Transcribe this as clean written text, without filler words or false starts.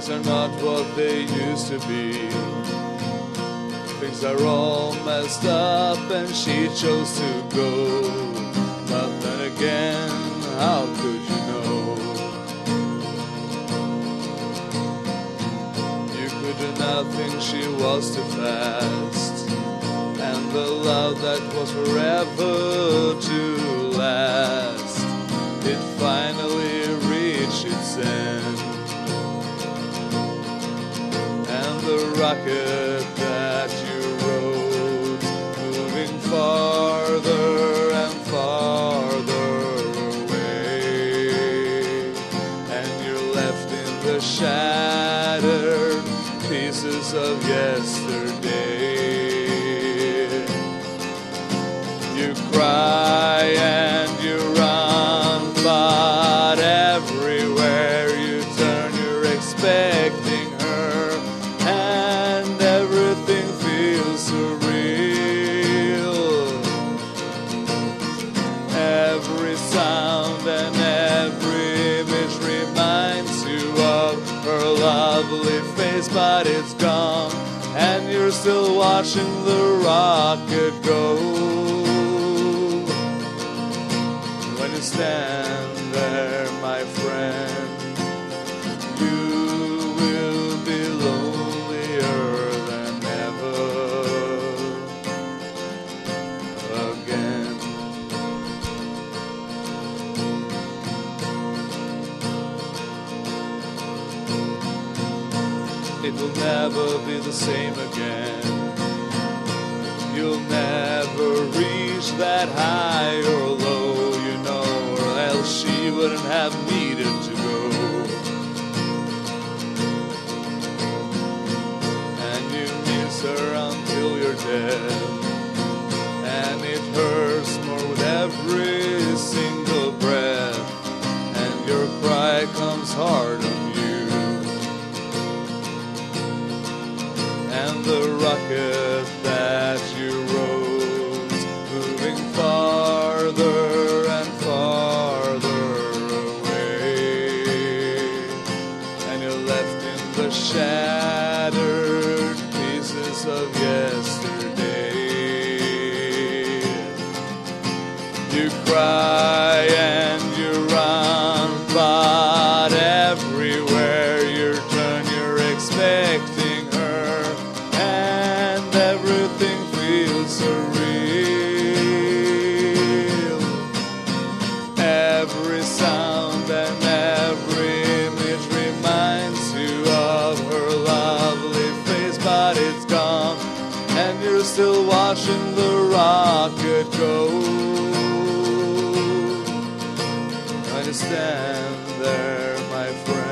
Things are not what they used to be. Things are all messed up and she chose to go. But then again, how could you know? You could do nothing, she was too fast. And the love that was forever to last, it finally reached its end. And the rocket that you rode, moving farther and farther away, and you're left in the shattered pieces of yesterday. You cry and you run, but everywhere you turn you're expecting her, and everything feels surreal. Every sound and every image reminds you of her lovely face, but it's gone, and you're still watching the rocket go. When you stand there, my friend, you will be lonelier than ever again. It will never be the same again. You'll never reach that high or low, you know, or else she wouldn't have needed to go. And you miss her until you're dead, and it hurts more with every single breath, and your cry comes hard on you. And the rocket that you rode, moving farther and farther away, and you're left in the shattered pieces of yesterday. You cry and you run, but everywhere you turn you're expecting her, and everything feels surreal. Every sound and every image reminds you of her lovely face, but it's gone, and you're still watching the rocket go. When you stand there, my friend,